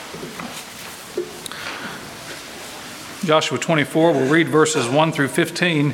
Joshua 24, we'll read verses 1 through 15.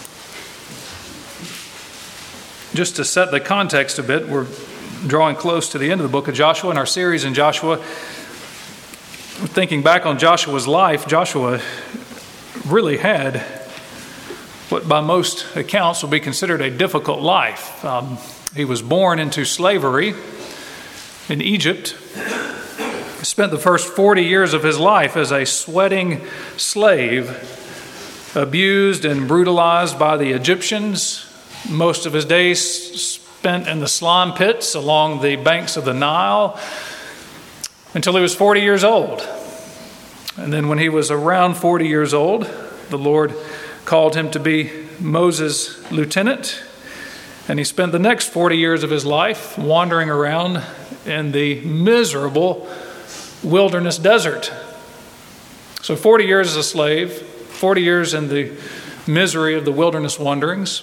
Just to set the context a bit, we're drawing close to the end of the book of Joshua in our series in Joshua. Thinking back on Joshua's life, Joshua really had what by most accounts will be considered a difficult life. He was born into slavery in Egypt. Spent the first 40 years of his life as a sweating slave, abused and brutalized by the Egyptians. Most of his days spent in the slime pits along the banks of the Nile until he was 40 years old. And then when he was around 40 years old, the Lord called him to be Moses' lieutenant. And he spent the next 40 years of his life wandering around in the miserable wilderness desert. So 40 years as a slave, 40 years in the misery of the wilderness wanderings.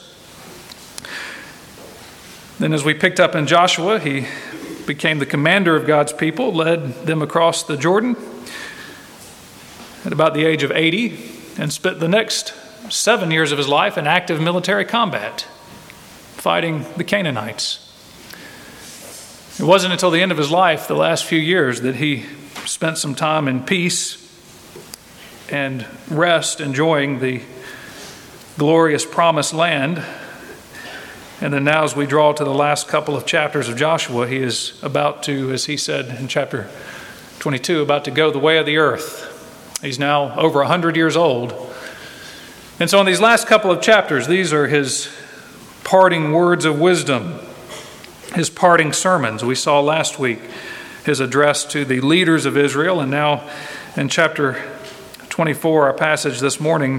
Then as we picked up in Joshua, he became the commander of God's people, led them across the Jordan at about the age of 80, and spent the next 7 years of his life in active military combat, fighting the Canaanites. It wasn't until the end of his life, the last few years, that he spent some time in peace and rest, enjoying the glorious promised land. And then now as we draw to the last couple of chapters of Joshua, he is about to, as he said in chapter 22, about to go the way of the earth. He's now over 100 years old. And so in these last couple of chapters, these are his parting words of wisdom, his parting sermons. We saw last week his address to the leaders of Israel. And now in chapter 24, our passage this morning,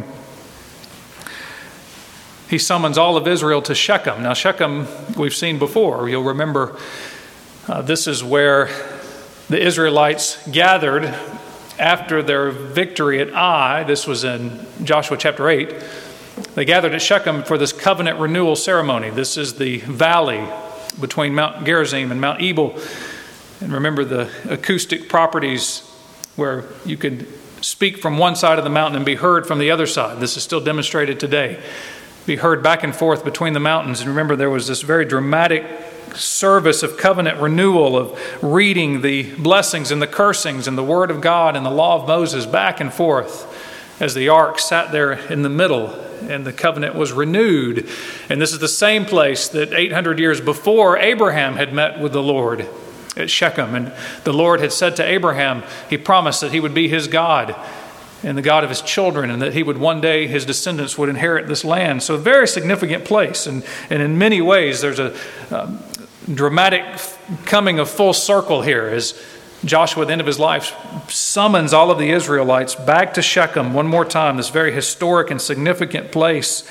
he summons all of Israel to Shechem. Now Shechem, we've seen before. You'll remember this is where the Israelites gathered after their victory at Ai. This was in Joshua chapter 8. They gathered at Shechem for this covenant renewal ceremony. This is the valley between Mount Gerizim and Mount Ebal. And remember the acoustic properties where you could speak from one side of the mountain and be heard from the other side. This is still demonstrated today. Be heard back and forth between the mountains. And remember, there was this very dramatic service of covenant renewal, of reading the blessings and the cursings and the word of God and the law of Moses back and forth as the ark sat there in the middle and the covenant was renewed. And this is the same place that 800 years before Abraham had met with the Lord at Shechem. And the Lord had said to Abraham, he promised that he would be his God and the God of his children, and that he would one day, his descendants would inherit this land. So a very significant place. And in many ways, there's a dramatic coming of full circle here as Joshua at the end of his life summons all of the Israelites back to Shechem one more time, this very historic and significant place,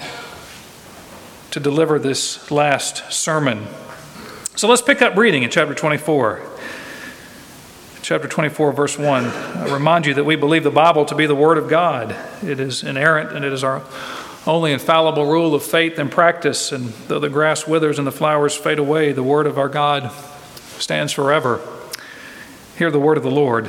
to deliver this last sermon. So let's pick up reading in chapter 24. Chapter 24, verse 1. I remind you that we believe the Bible to be the Word of God. It is inerrant and it is our only infallible rule of faith and practice. And though the grass withers and the flowers fade away, the Word of our God stands forever. Hear the word of the Lord.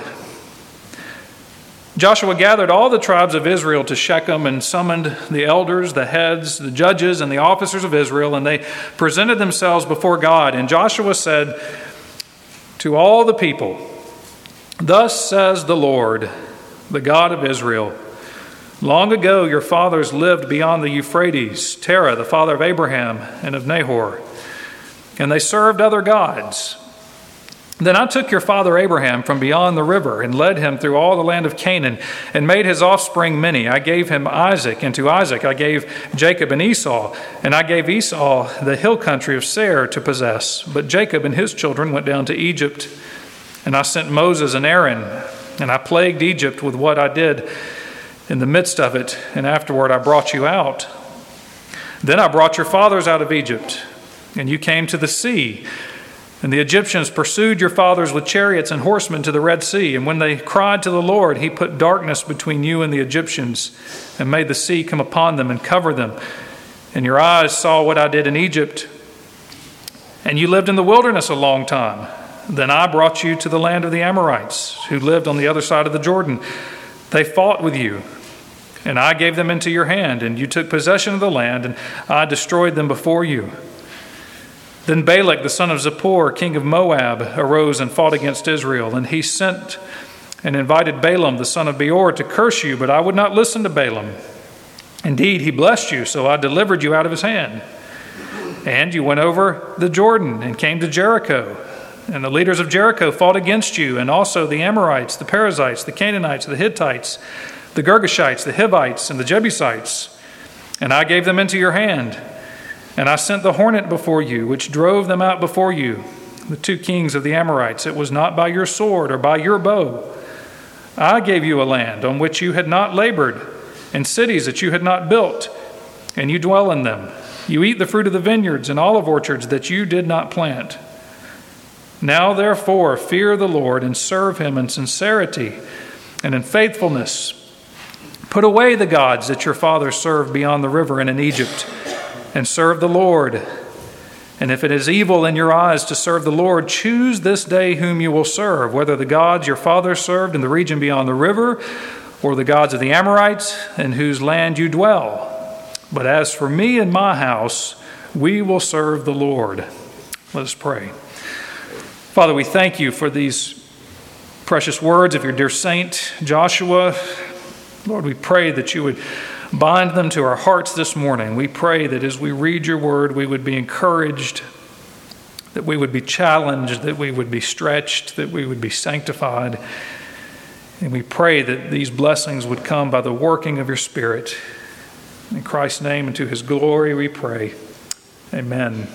Joshua gathered all the tribes of Israel to Shechem and summoned the elders, the heads, the judges, and the officers of Israel, and they presented themselves before God. And Joshua said to all the people, "Thus says the Lord, the God of Israel, long ago your fathers lived beyond the Euphrates, Terah, the father of Abraham and of Nahor, and they served other gods. Then I took your father Abraham from beyond the river and led him through all the land of Canaan and made his offspring many. I gave him Isaac, and to Isaac I gave Jacob and Esau, and I gave Esau the hill country of Seir to possess. But Jacob and his children went down to Egypt, and I sent Moses and Aaron, and I plagued Egypt with what I did in the midst of it, and afterward I brought you out. Then I brought your fathers out of Egypt, and you came to the sea. And the Egyptians pursued your fathers with chariots and horsemen to the Red Sea. And when they cried to the Lord, he put darkness between you and the Egyptians and made the sea come upon them and cover them. And your eyes saw what I did in Egypt. And you lived in the wilderness a long time. Then I brought you to the land of the Amorites, who lived on the other side of the Jordan. They fought with you, and I gave them into your hand, and you took possession of the land, and I destroyed them before you. Then Balak, the son of Zippor, king of Moab, arose and fought against Israel, and he sent and invited Balaam, the son of Beor, to curse you, but I would not listen to Balaam. Indeed, he blessed you, so I delivered you out of his hand. And you went over the Jordan and came to Jericho. And the leaders of Jericho fought against you, and also the Amorites, the Perizzites, the Canaanites, the Hittites, the Girgashites, the Hivites, and the Jebusites. And I gave them into your hand. And I sent the hornet before you, which drove them out before you, the 2 kings of the Amorites. It was not by your sword or by your bow. I gave you a land on which you had not labored, and cities that you had not built, and you dwell in them. You eat the fruit of the vineyards and olive orchards that you did not plant. Now, therefore, fear the Lord and serve him in sincerity and in faithfulness. Put away the gods that your fathers served beyond the river and in Egypt, and serve the Lord. And if it is evil in your eyes to serve the Lord, choose this day whom you will serve, whether the gods your fathers served in the region beyond the river, or the gods of the Amorites in whose land you dwell. But as for me and my house, we will serve the Lord. Let us pray. Father, we thank you for these precious words of your dear saint, Joshua. Lord, we pray that you would bind them to our hearts this morning. We pray that as we read your word, we would be encouraged, that we would be challenged, that we would be stretched, that we would be sanctified. And we pray that these blessings would come by the working of your Spirit. In Christ's name and to his glory we pray. Amen.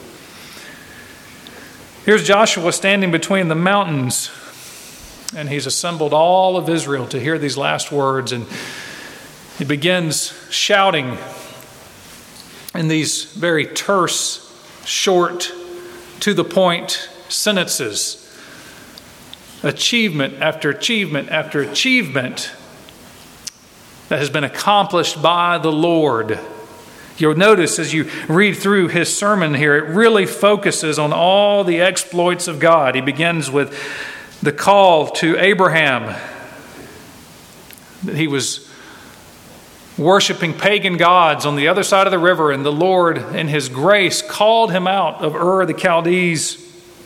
Here's Joshua standing between the mountains, and he's assembled all of Israel to hear these last words, and he begins shouting in these very terse, short, to the point sentences. Achievement after achievement after achievement that has been accomplished by the Lord. You'll notice as you read through his sermon here, it really focuses on all the exploits of God. He begins with the call to Abraham, that he was worshiping pagan gods on the other side of the river, and the Lord in his grace called him out of Ur of the Chaldees.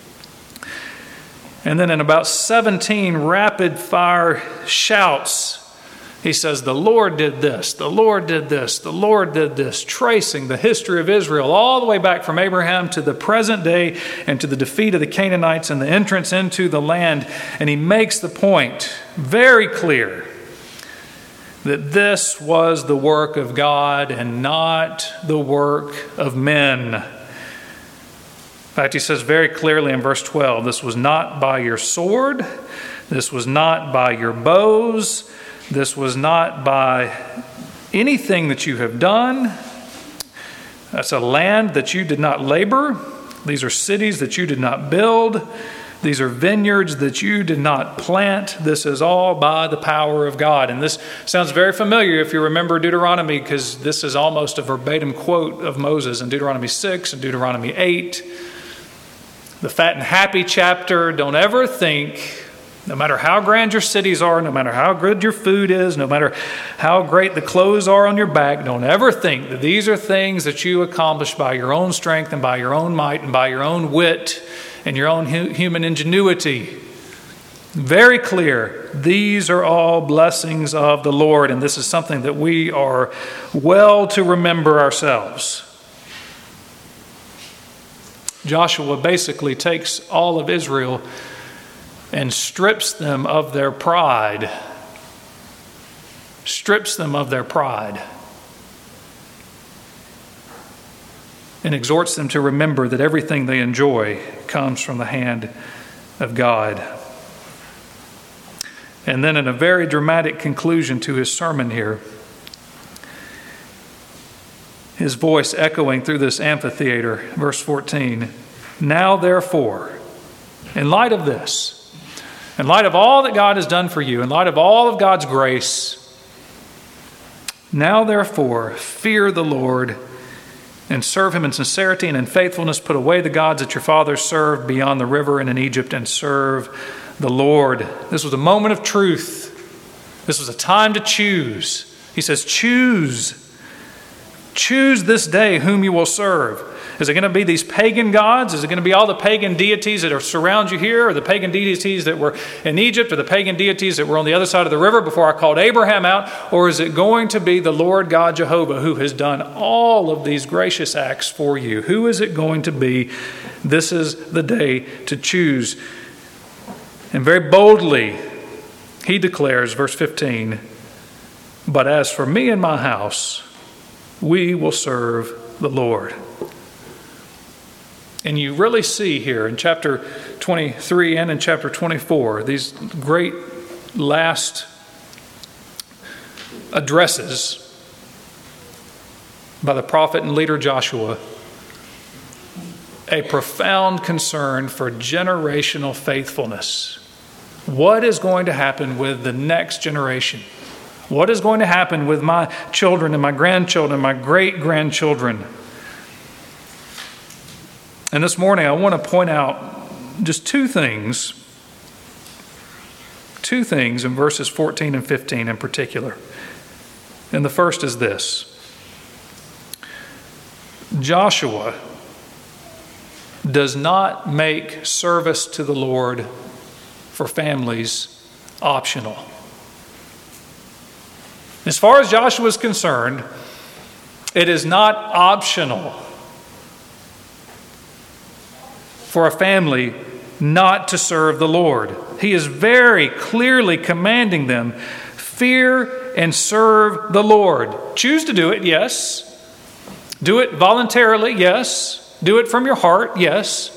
And then in about 17 rapid fire shouts, he says, the Lord did this, the Lord did this, the Lord did this, tracing the history of Israel all the way back from Abraham to the present day and to the defeat of the Canaanites and the entrance into the land. And he makes the point very clear that this was the work of God and not the work of men. In fact, he says very clearly in verse 12, this was not by your sword, this was not by your bows, this was not by anything that you have done. That's a land that you did not labor. These are cities that you did not build. These are vineyards that you did not plant. This is all by the power of God. And this sounds very familiar if you remember Deuteronomy, because this is almost a verbatim quote of Moses in Deuteronomy 6 and Deuteronomy 8. The fat and happy chapter. Don't ever think, no matter how grand your cities are, no matter how good your food is, no matter how great the clothes are on your back, don't ever think that these are things that you accomplish by your own strength and by your own might and by your own wit and your own human ingenuity. Very clear, these are all blessings of the Lord, and this is something that we are well to remember ourselves. Joshua basically takes all of Israel and strips them of their pride. Strips them of their pride. And exhorts them to remember that everything they enjoy comes from the hand of God. And then in a very dramatic conclusion to his sermon here, his voice echoing through this amphitheater, verse 14, now therefore, in light of this, in light of all that God has done for you, in light of all of God's grace, now therefore fear the Lord and serve him in sincerity and in faithfulness. Put away the gods that your fathers served beyond the river and in Egypt, and serve the Lord. This was a moment of truth. This was a time to choose. He says, choose. Choose this day whom you will serve. Is it going to be these pagan gods? Is it going to be all the pagan deities that surround you here, or the pagan deities that were in Egypt, or the pagan deities that were on the other side of the river before I called Abraham out? Or is it going to be the Lord God Jehovah who has done all of these gracious acts for you? Who is it going to be? This is the day to choose. And very boldly, he declares, verse 15, "But as for me and my house, we will serve the Lord." And you really see here in chapter 23 and in chapter 24 these great last addresses by the prophet and leader Joshua, a profound concern for generational faithfulness. What is going to happen with the next generation? What is going to happen with my children and my grandchildren and my great-grandchildren? And this morning I want to point out just two things in verses 14 and 15 in particular. And the first is this. Joshua does not make service to the Lord for families optional. As far as Joshua is concerned, it is not optional for a family not to serve the Lord. He is very clearly commanding them, fear and serve the Lord. Choose to do it, yes. Do it voluntarily, yes. Do it from your heart, yes.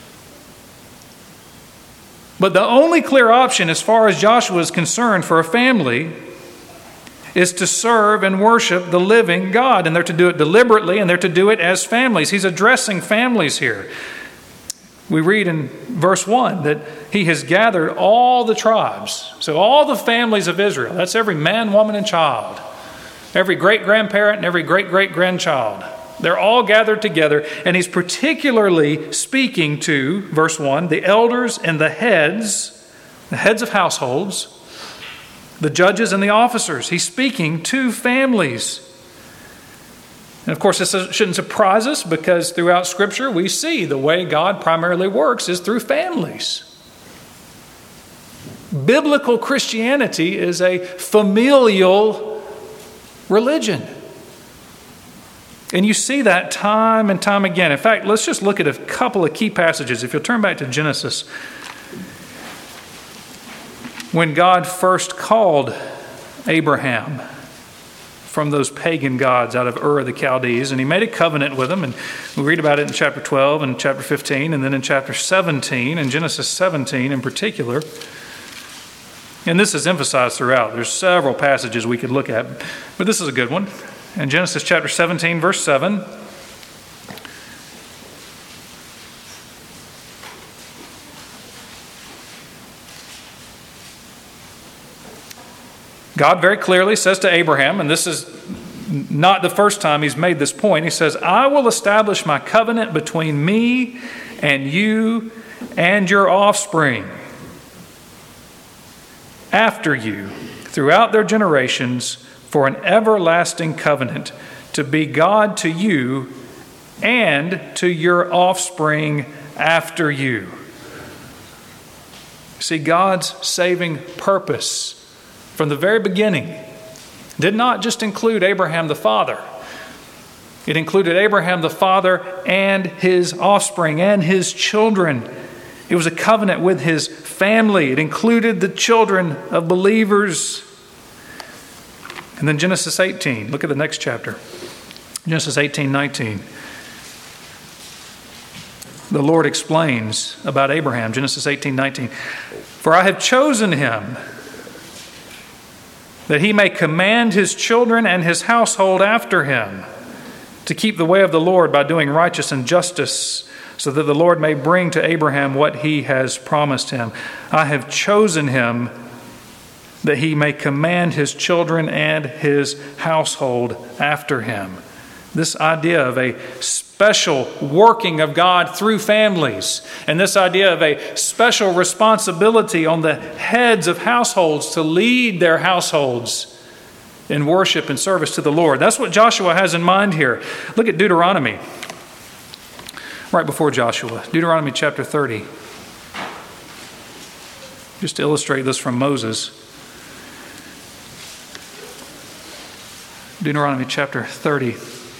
But the only clear option as far as Joshua is concerned for a family is to serve and worship the living God. And they're to do it deliberately, and they're to do it as families. He's addressing families here. We read in verse 1 that he has gathered all the tribes. So all the families of Israel, that's every man, woman, and child. Every great-grandparent and every great-great-grandchild. They're all gathered together, and he's particularly speaking to, verse 1, the elders and the heads of households, the judges and the officers. He's speaking to families. And of course, this shouldn't surprise us, because throughout Scripture we see the way God primarily works is through families. Biblical Christianity is a familial religion. And you see that time and time again. In fact, let's just look at a couple of key passages. If you'll turn back to Genesis, when God first called Abraham from those pagan gods out of Ur of the Chaldees, and he made a covenant with them, and we read about it in chapter 12 and chapter 15, and then in chapter 17, in Genesis 17 in particular. And this is emphasized throughout. There's several passages we could look at, but this is a good one. In Genesis chapter 17, verse 7, God very clearly says to Abraham, and this is not the first time he's made this point, he says, "I will establish my covenant between me and you and your offspring after you throughout their generations for an everlasting covenant, to be God to you and to your offspring after you." See, God's saving purpose from the very beginning did not just include Abraham the father. It included Abraham the father and his offspring and his children. It was a covenant with his family. It included the children of believers. And then Genesis 18. Look at the next chapter. Genesis 18:19. The Lord explains about Abraham. Genesis 18:19. "For I have chosen him, that he may command his children and his household after him, to keep the way of the Lord by doing righteousness and justice, so that the Lord may bring to Abraham what he has promised him. I have chosen him, that he may command his children and his household after him." This idea of a special working of God through families, and this idea of a special responsibility on the heads of households to lead their households in worship and service to the Lord. That's what Joshua has in mind here. Look at Deuteronomy, right before Joshua, Deuteronomy chapter 30. Just to illustrate this from Moses. Deuteronomy chapter 30.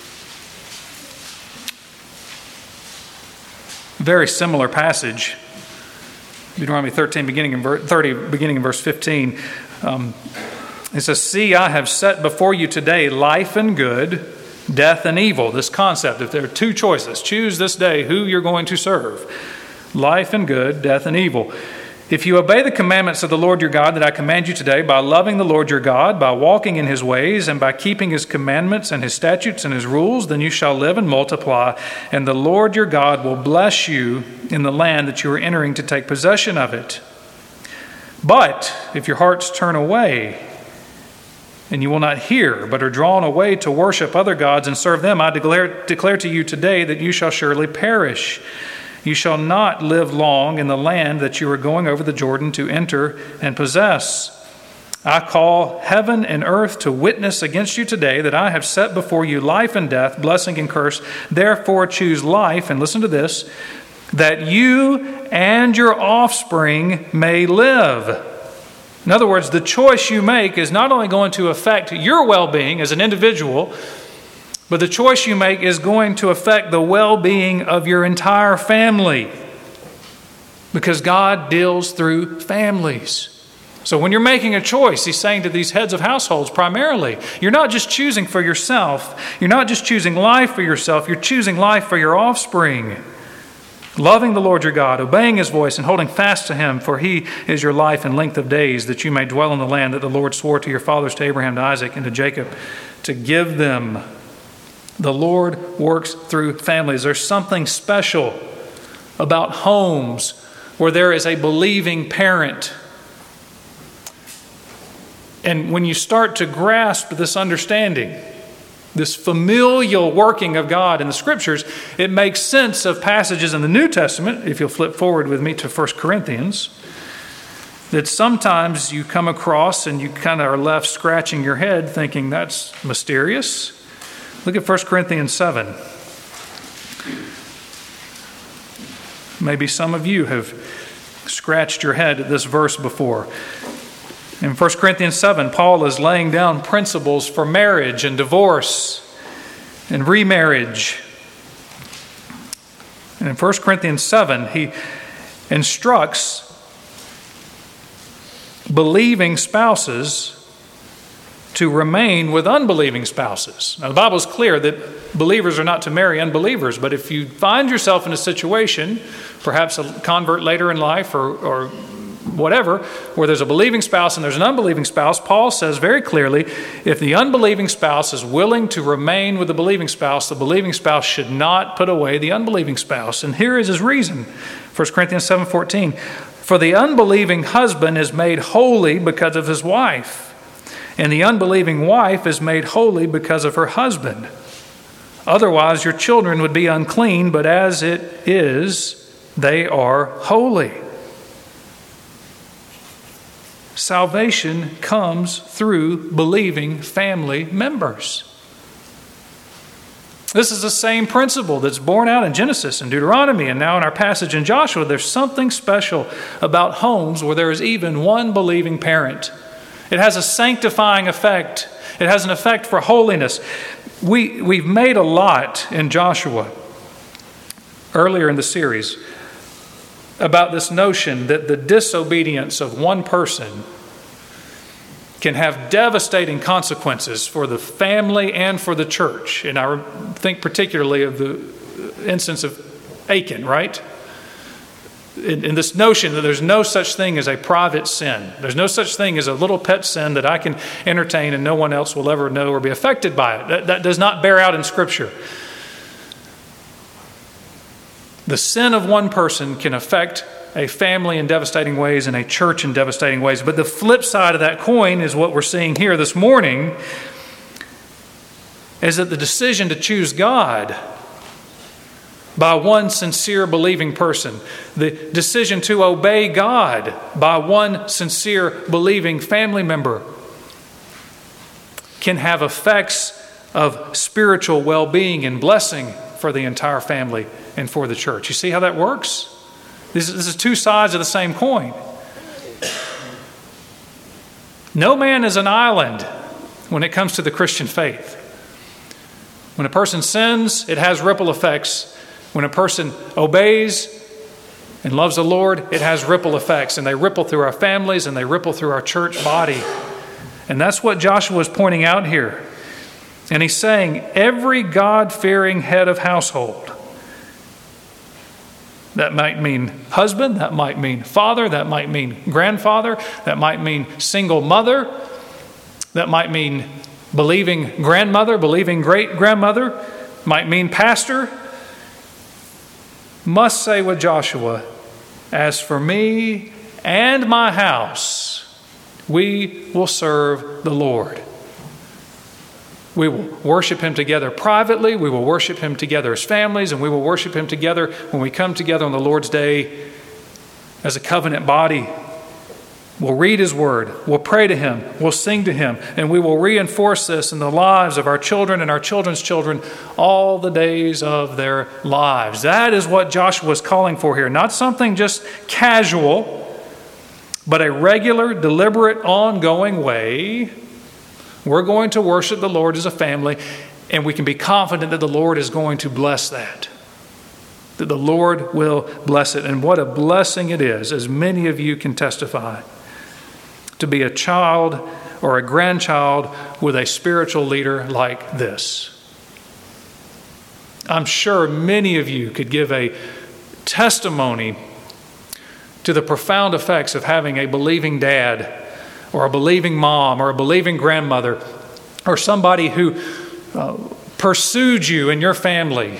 Very similar passage. Deuteronomy 13, beginning in verse 15. It says, "See, I have set before you today life and good, death and evil." This concept, if there are two choices, choose this day who you're going to serve. Life and good, death and evil. "If you obey the commandments of the Lord your God that I command you today, by loving the Lord your God, by walking in his ways, and by keeping his commandments and his statutes and his rules, then you shall live and multiply, and the Lord your God will bless you in the land that you are entering to take possession of it. But if your hearts turn away, and you will not hear, but are drawn away to worship other gods and serve them, I declare to you today that you shall surely perish. You shall not live long in the land that you are going over the Jordan to enter and possess. I call heaven and earth to witness against you today that I have set before you life and death, blessing and curse. Therefore choose life," and listen to this, "that you and your offspring may live." In other words, the choice you make is not only going to affect your well-being as an individual, but the choice you make is going to affect the well-being of your entire family, because God deals through families. So when you're making a choice, he's saying to these heads of households primarily, you're not just choosing for yourself. You're not just choosing life for yourself. You're choosing life for your offspring. Loving the Lord your God, obeying his voice, and holding fast to him, for he is your life and length of days, that you may dwell in the land that the Lord swore to your fathers, to Abraham, to Isaac, and to Jacob, to give them. The Lord works through families. There's something special about homes where there is a believing parent. And when you start to grasp this understanding, this familial working of God in the Scriptures, it makes sense of passages in the New Testament, if you'll flip forward with me to 1 Corinthians, that sometimes you come across and you kind of are left scratching your head thinking, that's mysterious. Look at 1 Corinthians 7. Maybe some of you have scratched your head at this verse before. In 1 Corinthians 7, Paul is laying down principles for marriage and divorce and remarriage. And in 1 Corinthians 7, he instructs believing spouses to remain with unbelieving spouses. Now, the Bible is clear that believers are not to marry unbelievers, but if you find yourself in a situation, perhaps a convert later in life or whatever, where there's a believing spouse and there's an unbelieving spouse, Paul says very clearly, if the unbelieving spouse is willing to remain with the believing spouse should not put away the unbelieving spouse. And here is his reason. 1 Corinthians 7:14, "For the unbelieving husband is made holy because of his wife, and the unbelieving wife is made holy because of her husband. Otherwise your children would be unclean, but as it is, they are holy." Salvation comes through believing family members. This is the same principle that's borne out in Genesis and Deuteronomy, and now in our passage in Joshua. There's something special about homes where there is even one believing parent. It has a sanctifying effect. It has an effect for holiness. We've made a lot in Joshua earlier in the series about this notion that the disobedience of one person can have devastating consequences for the family and for the church. And I think particularly of the instance of Achan, right? In this notion that there's no such thing as a private sin. There's no such thing as a little pet sin that I can entertain and no one else will ever know or be affected by it. That does not bear out in Scripture. The sin of one person can affect a family in devastating ways and a church in devastating ways. But the flip side of that coin is what we're seeing here this morning. is that the decision to choose God by one sincere believing person, the decision to obey God by one sincere believing family member, can have effects of spiritual well-being and blessing for the entire family and for the church. You see how that works? This is two sides of the same coin. No man is an island when it comes to the Christian faith. When a person sins, it has ripple effects. When a person obeys and loves the Lord, it has ripple effects. And they ripple through our families and they ripple through our church body. And that's what Joshua is pointing out here. And he's saying, every God-fearing head of household. That might mean husband, that might mean father, that might mean grandfather, that might mean single mother, that might mean believing grandmother, believing great-grandmother, might mean pastor, must say with Joshua, as for me and my house, we will serve the Lord. We will worship Him together privately. We will worship Him together as families, and we will worship Him together when we come together on the Lord's Day as a covenant body. We'll read His Word. We'll pray to Him. We'll sing to Him. And we will reinforce this in the lives of our children and our children's children all the days of their lives. That is what Joshua is calling for here. Not something just casual, but a regular, deliberate, ongoing way. We're going to worship the Lord as a family, and we can be confident that the Lord is going to bless that. That the Lord will bless it. And what a blessing it is, as many of you can testify, to be a child or a grandchild with a spiritual leader like this. I'm sure many of you could give a testimony to the profound effects of having a believing dad or a believing mom or a believing grandmother or somebody who pursued you and your family.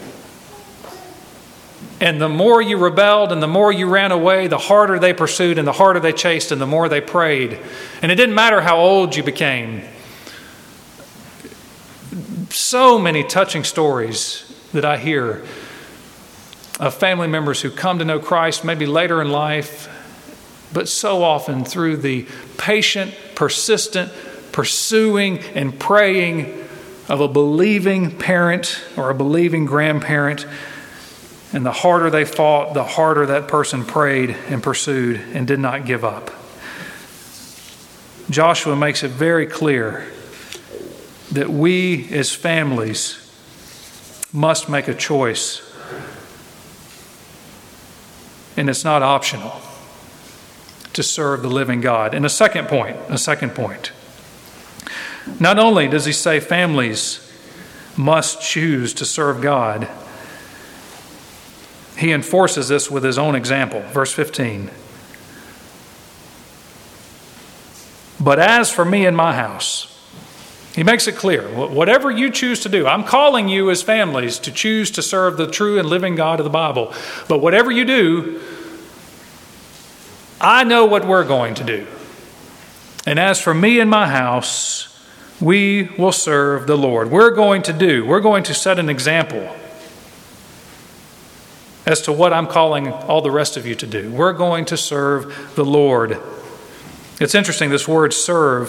And the more you rebelled and the more you ran away, the harder they pursued and the harder they chased and the more they prayed. And it didn't matter how old you became. So many touching stories that I hear of family members who come to know Christ maybe later in life, but so often through the patient, persistent, pursuing and praying of a believing parent or a believing grandparent. And the harder they fought, the harder that person prayed and pursued and did not give up. Joshua makes it very clear that we as families must make a choice. And it's not optional to serve the living God. And a second point. Not only does he say families must choose to serve God, he enforces this with his own example. Verse 15. But as for me and my house, he makes it clear, whatever you choose to do, I'm calling you as families to choose to serve the true and living God of the Bible. But whatever you do, I know what we're going to do. And as for me and my house, we will serve the Lord. We're going to set an example as to what I'm calling all the rest of you to do. We're going to serve the Lord. It's interesting, this word serve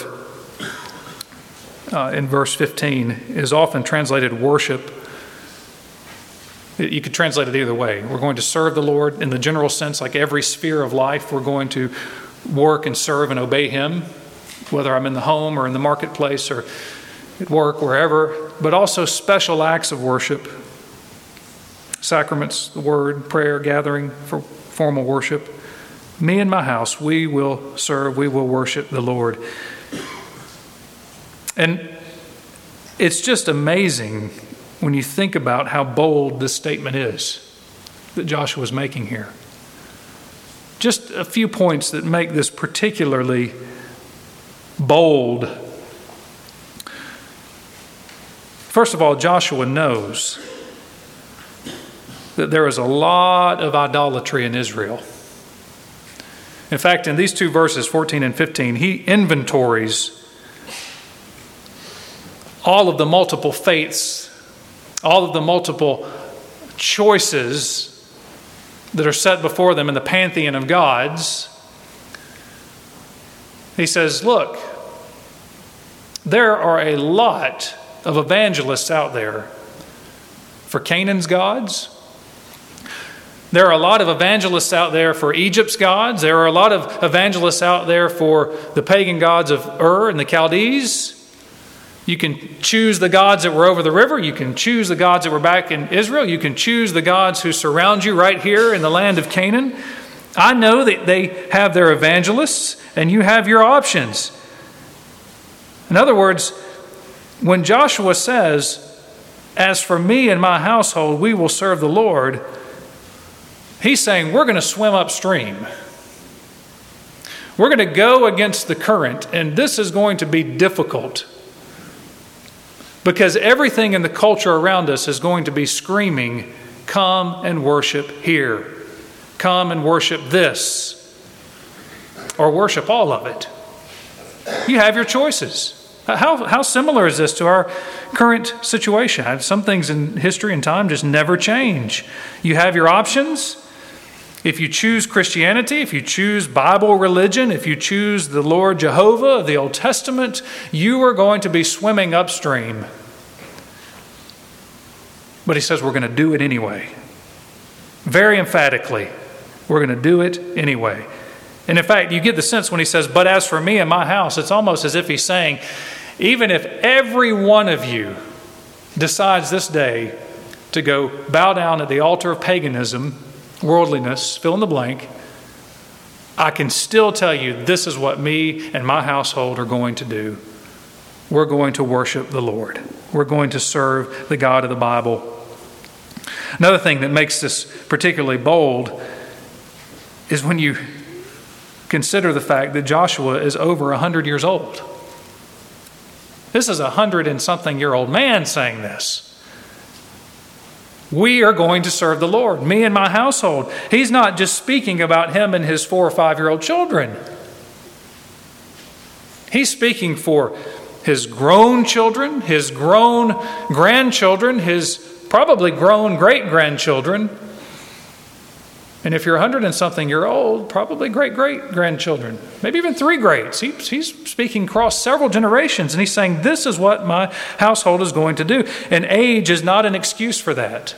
in verse 15 is often translated worship. You could translate it either way. We're going to serve the Lord in the general sense, like every sphere of life. We're going to work and serve and obey Him, whether I'm in the home or in the marketplace or at work, wherever. But also special acts of worship. Sacraments, the word, prayer, gathering for formal worship. Me and my house, we will serve, we will worship the Lord. And it's just amazing when you think about how bold this statement is that Joshua is making here. Just a few points that make this particularly bold. First of all, Joshua knows that there is a lot of idolatry in Israel. In fact, in these two verses, 14 and 15, he inventories all of the multiple faiths, all of the multiple choices that are set before them in the pantheon of gods, he says, look, there are a lot of evangelists out there for Canaan's gods. There are a lot of evangelists out there for Egypt's gods. There are a lot of evangelists out there for the pagan gods of Ur and the Chaldees. You can choose the gods that were over the river. You can choose the gods that were back in Israel. You can choose the gods who surround you right here in the land of Canaan. I know that they have their evangelists, and you have your options. In other words, when Joshua says, as for me and my household, we will serve the Lord, he's saying we're going to swim upstream. We're going to go against the current, and this is going to be difficult because everything in the culture around us is going to be screaming, come and worship here. Come and worship this. Or worship all of it. You have your choices. How similar is this to our current situation? Some things in history and time just never change. You have your options. If you choose Christianity, if you choose Bible religion, if you choose the Lord Jehovah of the Old Testament, you are going to be swimming upstream. But he says we're going to do it anyway. Very emphatically, we're going to do it anyway. And in fact, you get the sense when he says, but as for me and my house, it's almost as if he's saying, even if every one of you decides this day to go bow down at the altar of paganism, worldliness, fill in the blank, I can still tell you this is what me and my household are going to do. We're going to worship the Lord. We're going to serve the God of the Bible. Another thing that makes this particularly bold is when you consider the fact that Joshua is over 100 years old. This is a 100-and-something-year-old man saying this. We are going to serve the Lord, me and my household. He's not just speaking about him and his 4- or 5-year-old children. He's speaking for his grown children, his grown grandchildren, his probably grown great-grandchildren. And if you're 100-and-something-year-old, probably great-great-grandchildren, maybe even 3 greats. He's speaking across several generations, and he's saying, this is what my household is going to do. And age is not an excuse for that.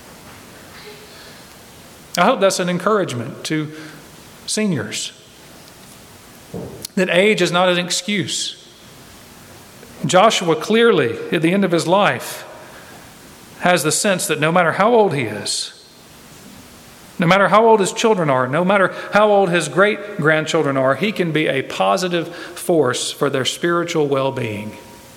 I hope that's an encouragement to seniors, that age is not an excuse. Joshua clearly, at the end of his life, has the sense that no matter how old he is, no matter how old his children are, no matter how old his great-grandchildren are, he can be a positive force for their spiritual well-being.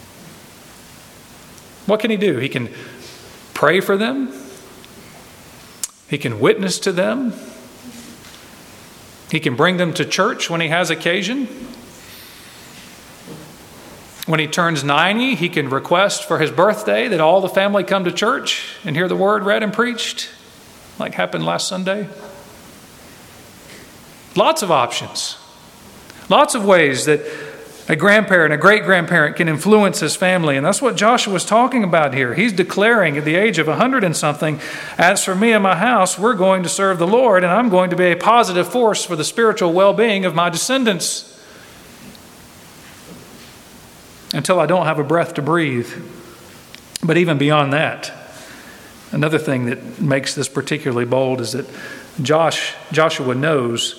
What can he do? He can pray for them. He can witness to them. He can bring them to church when he has occasion. When he turns 90, he can request for his birthday that all the family come to church and hear the word read and preached, like happened last Sunday. Lots of options. Lots of ways that a grandparent, a great-grandparent can influence his family. And that's what Joshua was talking about here. He's declaring at the age of 100-and-something, as for me and my house, we're going to serve the Lord, and I'm going to be a positive force for the spiritual well-being of my descendants until I don't have a breath to breathe. But even beyond that, another thing that makes this particularly bold is that Joshua knows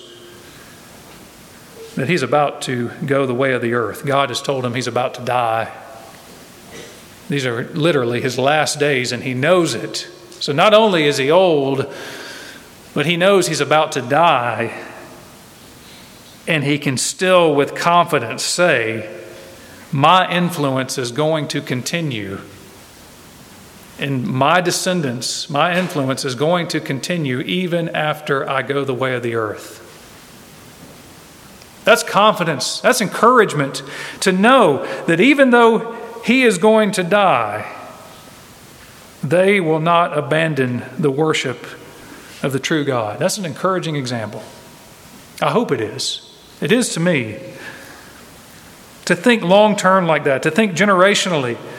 that he's about to go the way of the earth. God has told him he's about to die. These are literally his last days, and he knows it. So not only is he old, but he knows he's about to die. And he can still, with confidence, say, my influence is going to continue. And my descendants, my influence is going to continue even after I go the way of the earth. That's confidence. That's encouragement to know that even though he is going to die, they will not abandon the worship of the true God. That's an encouraging example. I hope it is. It is to me. To think long-term like that, to think generationally,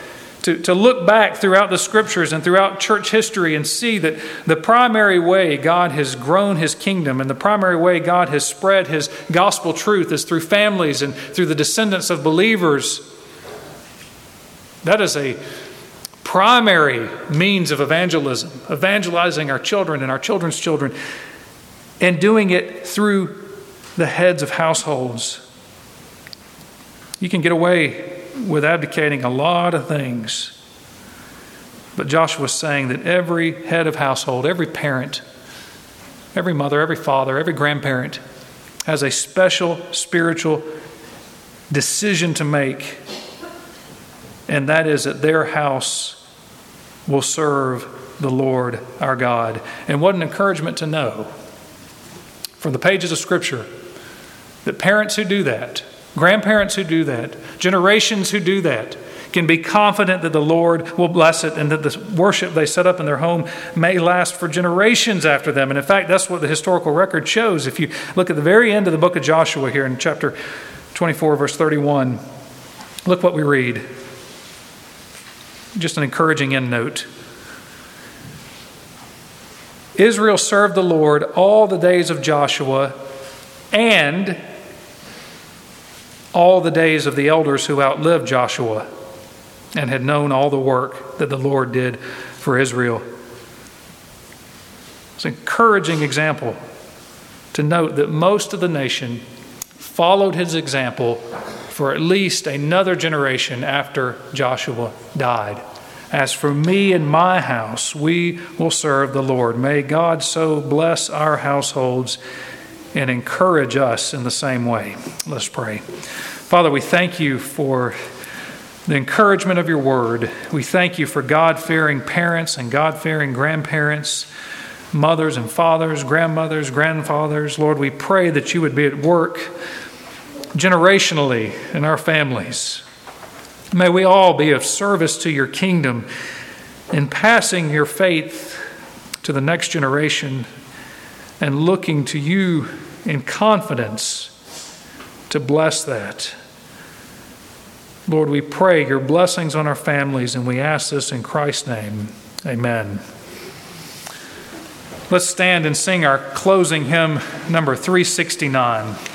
to look back throughout the Scriptures and throughout church history and see that the primary way God has grown His kingdom and the primary way God has spread His gospel truth is through families and through the descendants of believers. That is a primary means of evangelism, evangelizing our children and our children's children, and doing it through the heads of households. You can get away with abdicating a lot of things. But Joshua's saying that every head of household, every parent, every mother, every father, every grandparent has a special spiritual decision to make. And that is that their house will serve the Lord our God. And what an encouragement to know from the pages of Scripture that parents who do that, grandparents who do that, generations who do that, can be confident that the Lord will bless it and that the worship they set up in their home may last for generations after them. And in fact, that's what the historical record shows. If you look at the very end of the book of Joshua here in chapter 24, verse 31, look what we read. Just an encouraging end note. Israel served the Lord all the days of Joshua and all the days of the elders who outlived Joshua and had known all the work that the Lord did for Israel. It's an encouraging example to note that most of the nation followed his example for at least another generation after Joshua died. As for me and my house, we will serve the Lord. May God so bless our households and encourage us in the same way. Let's pray. Father, we thank you for the encouragement of your word. We thank you for God-fearing parents and God-fearing grandparents, mothers and fathers, grandmothers, grandfathers. Lord, we pray that you would be at work generationally in our families. May we all be of service to your kingdom in passing your faith to the next generation and looking to you in confidence to bless that. Lord, we pray your blessings on our families, and we ask this in Christ's name. Amen. Let's stand and sing our closing hymn, number 369.